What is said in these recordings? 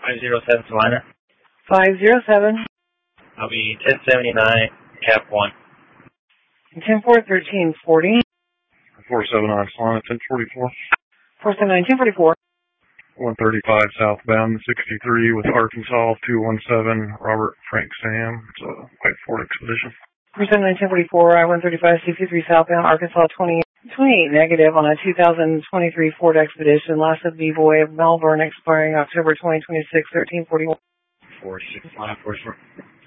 507 Salina. 507. I'll be 1079, cap 1. 10-4, 1340. 479 Salina, 1044. 479, 1044. 135 southbound 63 with Arkansas 217 Robert Frank Sam. It's a white Ford Expedition. 479, 1044, I-135 63 southbound Arkansas 28 negative on a 2023 Ford Expedition. Last of Bevoy of Melbourne expiring October 2026, 1341. 46, line 44.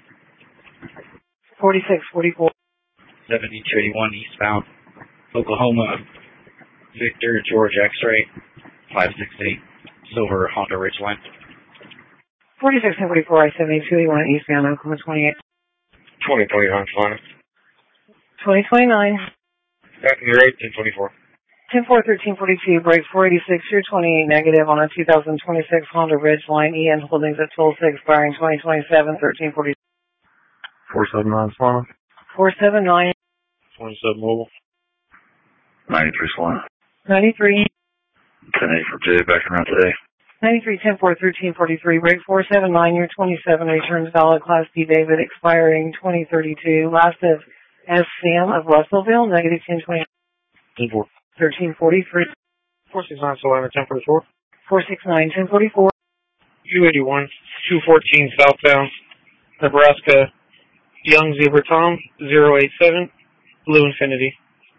46, 44. 7281 eastbound. Oklahoma. Victor George X-ray. 568. Silver Honda Ridgeline. 46, 1044, I-7281 eastbound Oklahoma 28. 2029 Salina. 2029. Back in the road, 1024. 10-4, 1342, break 486, you're 28 negative on a 2026 Honda Ridgeline EN Holdings at toll 6, expiring 2027, 1340. 479 Salina. 479. 27 Mobile. 93 Salina. 93. 10-8 for Jay, back around today. 93, 10-4, 1343, break 479, you're 27, returns valid Class D David, expiring 2032. Last of S. Sam of Russellville, negative 1020. 10-4. 1343. 469 Salina, 1044. 469, 1044. 281, 214 southbound, Nebraska, Young Zebra Tom, 087, Blue Infinity.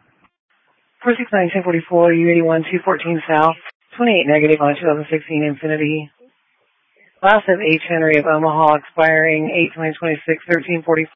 469, 1044, U81, 214 south, 28 negative on 2016 Infinity. Last of H. Henry of Omaha, expiring 8/2026, 1340.